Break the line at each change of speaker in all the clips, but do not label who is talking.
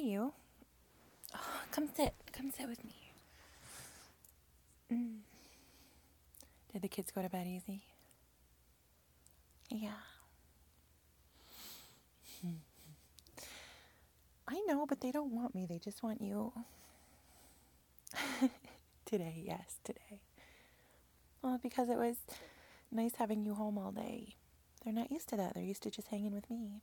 you. Oh, come sit. Come sit with me. Did the kids go to bed easy? Yeah. I know, but they don't want me. They just want you. Today, yes, today. Well, because it was nice having you home all day. They're not used to that. They're used to just hanging with me.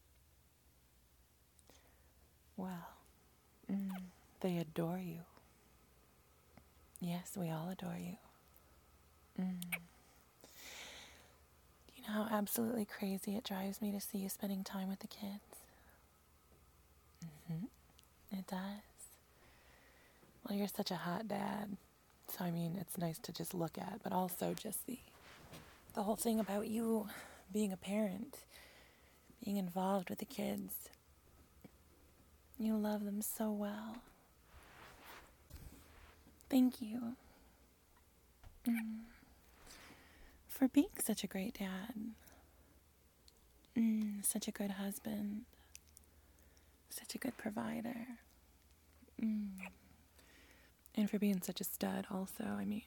Well, they adore you. Yes, we all adore you. You know how absolutely crazy it drives me to see you spending time with the kids? It does. Well, you're such a hot dad. So, I mean, it's nice to just look at, but also just the whole thing about you being a parent, being involved with the kids. You love them so well. Thank you. For being such a great dad. Such a good husband. Such a good provider. And for being such a stud also, I mean.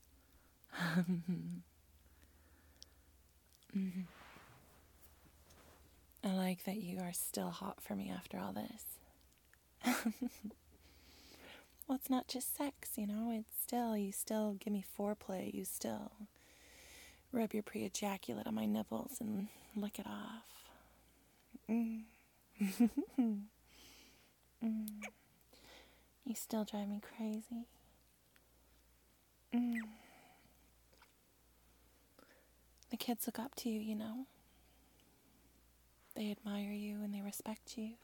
I like that you are still hot for me after all this. Well, it's not just sex, you know, you still give me foreplay, you still rub your pre-ejaculate on my nipples and lick it off. You still drive me crazy. The kids look up to you, you know. They admire you and they respect you.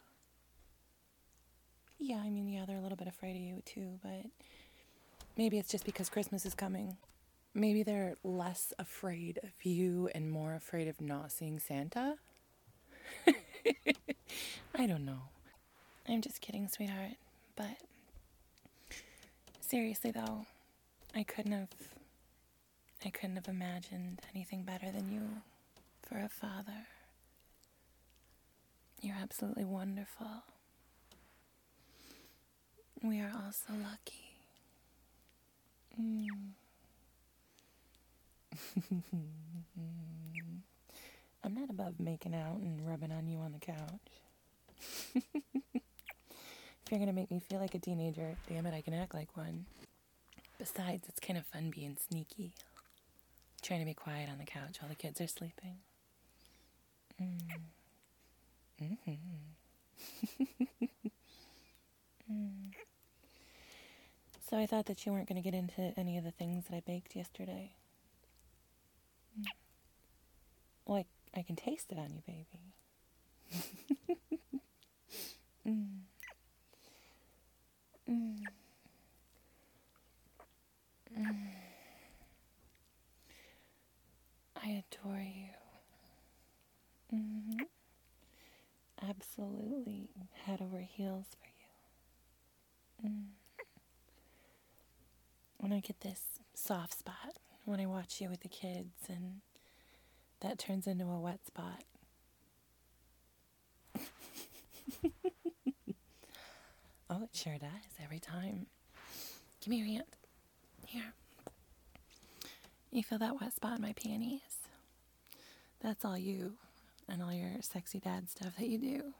Yeah, I mean, yeah, they're a little bit afraid of you too, but maybe it's just because Christmas is coming. Maybe they're less afraid of you and more afraid of not seeing Santa. I don't know. I'm just kidding, sweetheart. But seriously though, I couldn't have imagined anything better than you for a father. You're absolutely wonderful. We are all so lucky. I'm not above making out and rubbing on you on the couch. If you're gonna make me feel like a teenager, damn it, I can act like one. Besides, it's kind of fun being sneaky. Trying to be quiet on the couch while the kids are sleeping. So I thought that you weren't going to get into any of the things that I baked yesterday. Well, I can taste it on you, baby. I adore you. Absolutely head over heels for you. When I get this soft spot, when I watch you with the kids, and that turns into a wet spot. Oh, it sure does, every time. Give me your hand. Here. You feel that wet spot in my panties? That's all you and all your sexy dad stuff that you do.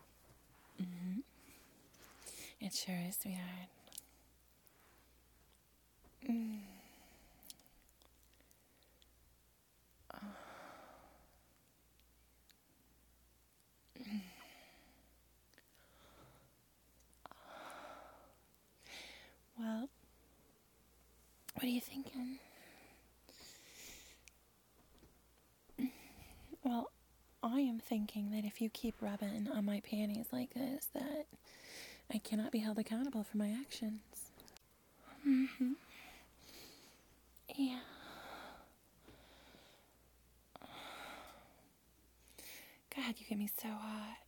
It sure is, sweetheart. Well, what are you thinking? Well, I am thinking that if you keep rubbing on my panties like this, that I cannot be held accountable for my actions. Yeah. God, you get me so hot.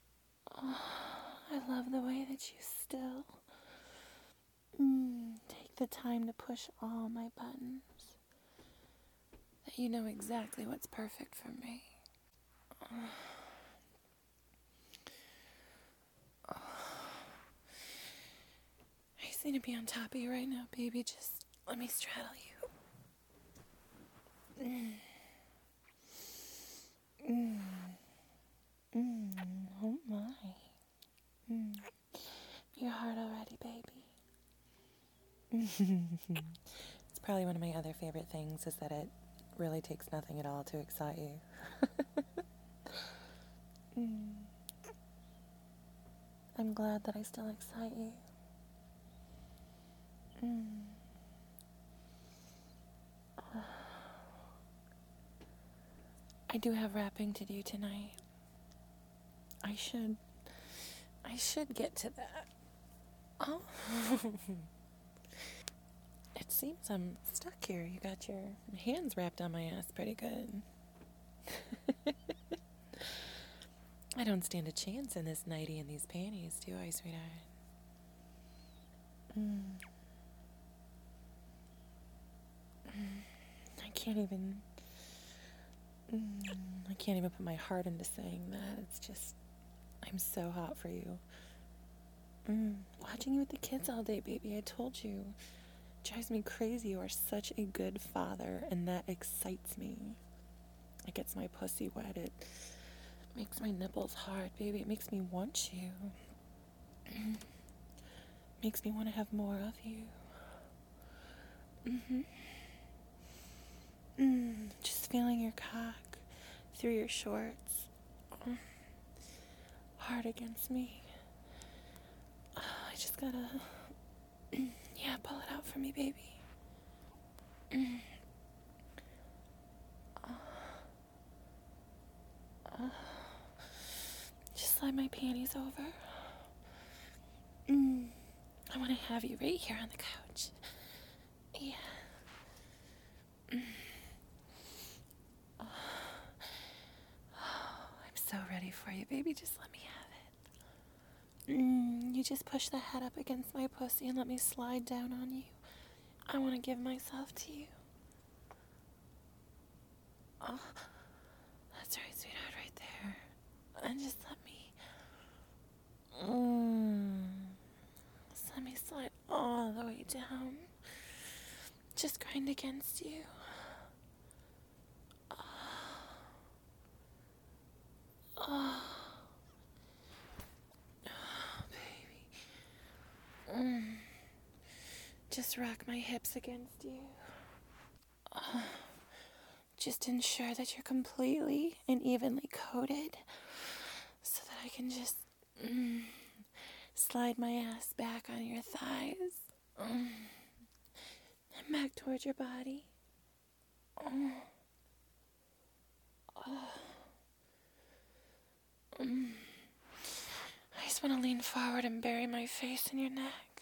I love the way that you still take the time to push all my buttons. That you know exactly what's perfect for me. I just need to be on top of you right now, baby. Just let me straddle you. Oh my. Your heart already, baby. It's probably one of my other favorite things is that it really takes nothing at all to excite you. I'm glad that I still excite you. I do have wrapping to do tonight. I should get to that. Oh. It seems I'm stuck here. You got your hands wrapped on my ass pretty good. I don't stand a chance in this nightie and these panties, do I, sweetheart? I can't even put my heart into saying that. It's just, I'm so hot for you. Watching you with the kids all day, baby, I told you. It drives me crazy. You are such a good father, and that excites me. It gets my pussy wet. It makes my nipples hard, baby. It makes me want you. Makes me want to have more of you. Just feeling your cock through your shorts. Hard against me. I just gotta, pull it out for me, baby. Just slide my panties over. I want to have you right here on the couch. Yeah. I'm so ready for you, baby. Just let me have it. You just push the head up against my pussy and let me slide down on you. I want to give myself to you. Oh, that's right, sweetheart, right there. And just let me slide all the way down. Just grind against you. Oh, baby. Just rock my hips against you. Just ensure that you're completely and evenly coated so that I can just slide my ass back on your thighs and back towards your body. I just want to lean forward and bury my face in your neck.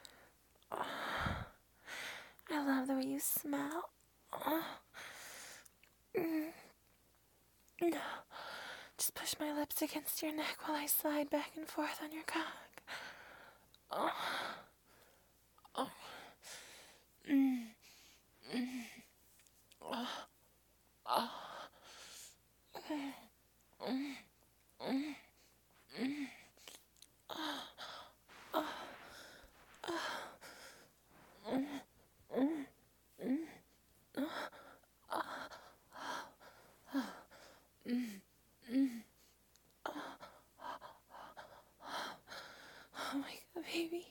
I love the way you smell. Just push my lips against your neck while I slide back and forth on your cock. Oh my God, baby.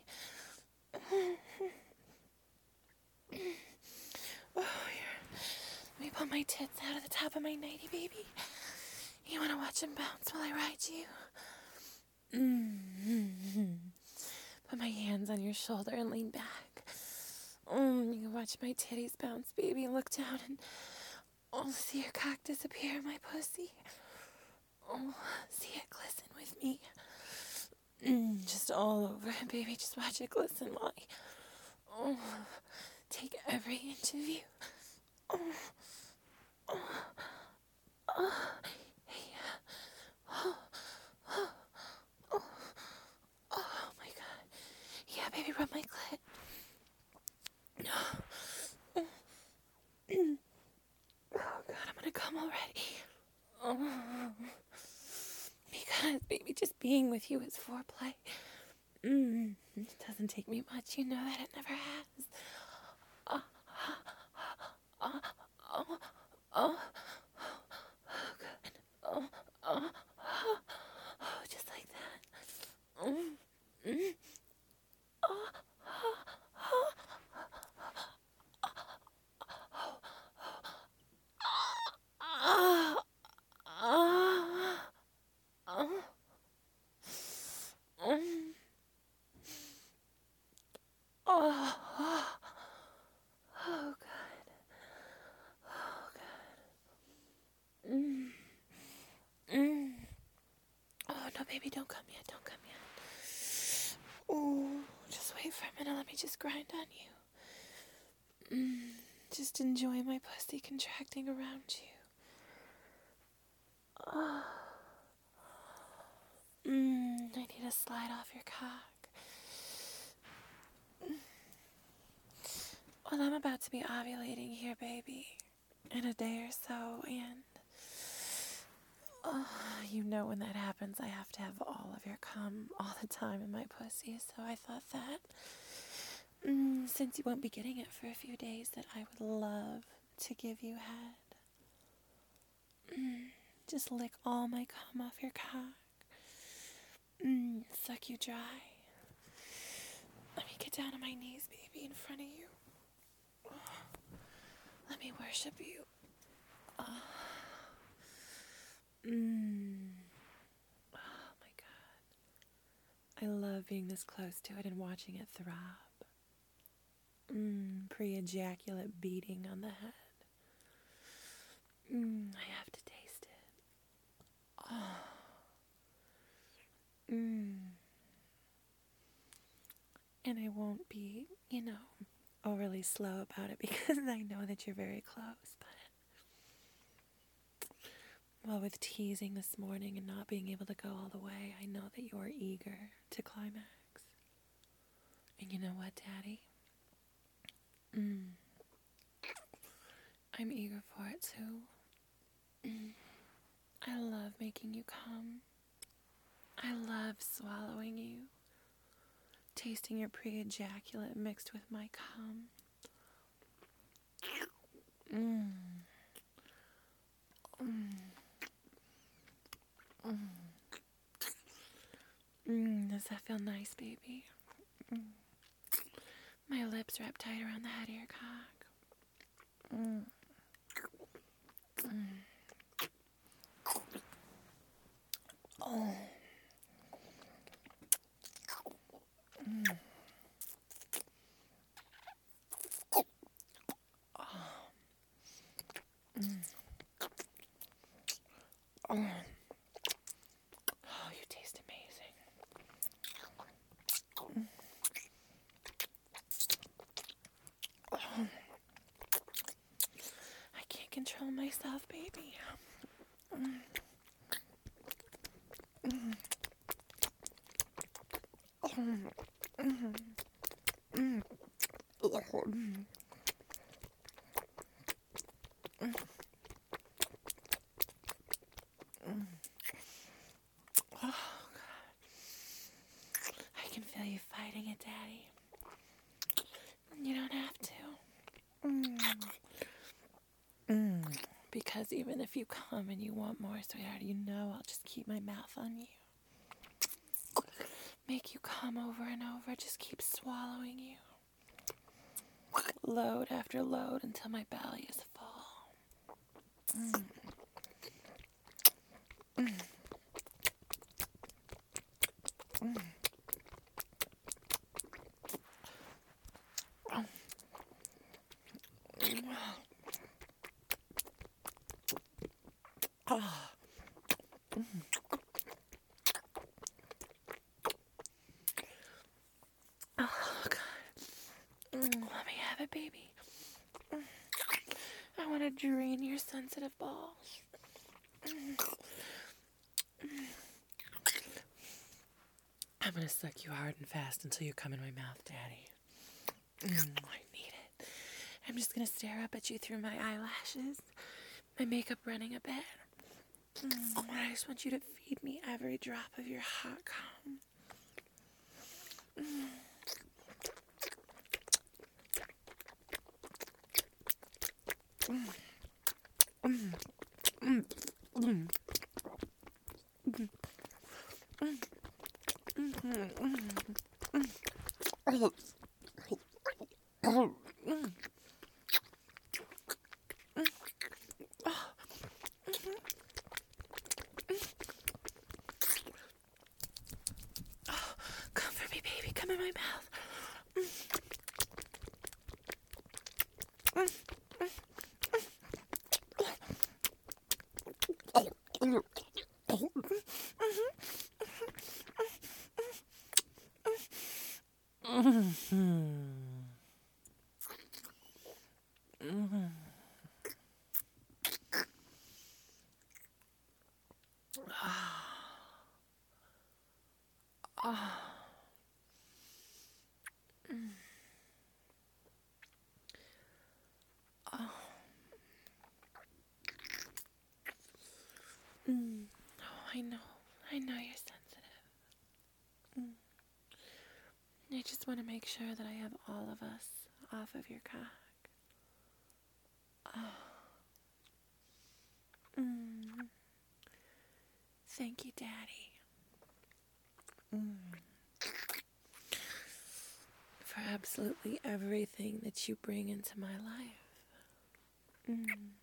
Oh, let me pull my tits out of the top of my nightie, baby. You want to watch them bounce while I ride you? Put my hands on your shoulder and lean back. You can watch my titties bounce, baby. Look down and see your cock disappear in my pussy. See it glisten with me. Just all over it, baby. Just watch it glisten while I take every inch of you. Oh my God. Yeah, baby, rub my clit. with you is foreplay. It doesn't take me much, you know that it never has. Good. Just like that. Oh, good. Oh, good. Oh, no, baby, don't come yet. Don't come yet. Oh, just wait for a minute. Let me just grind on you. Just enjoy my pussy contracting around you. I need to slide off your cock. Well, I'm about to be ovulating here, baby, in a day or so, and you know when that happens, I have to have all of your cum all the time in my pussy, so I thought that since you won't be getting it for a few days, that I would love to give you head. Just lick all my cum off your cock. Suck you dry. Let me get down on my knees, baby, in front of you. Let me worship you. Oh my God. I love being this close to it and watching it throb. Pre-ejaculate beating on the head. I have to taste it. And I won't be, overly slow about it because I know that you're very close, but with teasing this morning and not being able to go all the way, I know that you're eager to climax. And you know what, Daddy? I'm eager for it too. I love making you come. I love swallowing you, tasting your pre-ejaculate mixed with my cum. Does that feel nice, baby? My lips wrap tight around the head of your cock. Oh, you taste amazing. I can't control myself, baby. I can feel you fighting it, Daddy. You don't have to. Because even if you come and you want more, sweetheart, I'll just keep my mouth on you. Make you come over and over, just keep swallowing you. Load after load until my belly is full. Oh, God. Let me have it, baby. I want to drain your sensitive balls. I'm going to suck you hard and fast until you come in my mouth, Daddy. I need it. I'm just going to stare up at you through my eyelashes, my makeup running a bit. I just want you to feed me every drop of your hot cum. Come for me, baby. Come in my mouth. Oh, I know. I know you're sensitive. I just want to make sure that I have all of us off of your cock. Thank you, Daddy. For absolutely everything that you bring into my life.